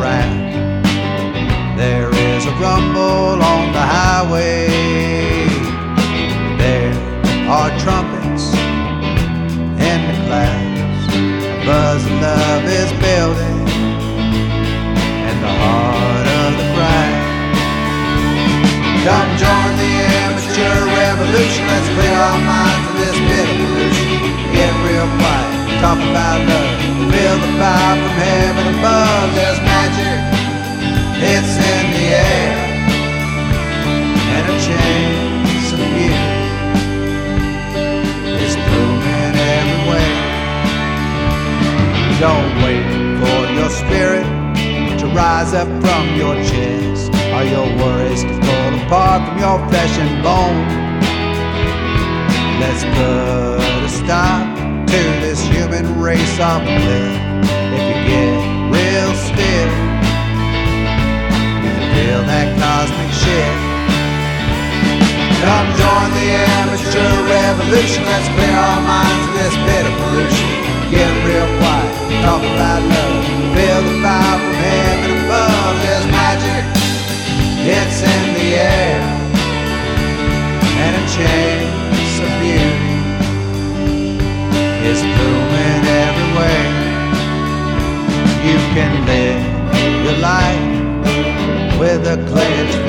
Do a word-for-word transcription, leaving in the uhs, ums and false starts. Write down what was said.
around. There is a rumble on the highway. There are trumpets in the clouds. A buzz of love is building in the heart of the crowd. Come join the amateur revolution. Let's clear our minds of this bit of pollution. Get real quiet, talk about love. Feel the power from heaven above. There's magic, it's in the air, and a chance of beauty is blooming everywhere. Don't wait for your spirit to rise up from your chest, or your worries to fall apart from your flesh and bone. Let's put a stop to this human race off the cliff. If you get real still, you feel that cosmic shift. Come join the amateur revolution. Let's clear our minds of this bit of pollution. Get real quiet, talk about love. Feel the power from heaven above. There's magic, it's in the air, and a chance of beauty is blooming everywhere. You can live your life with a cleansed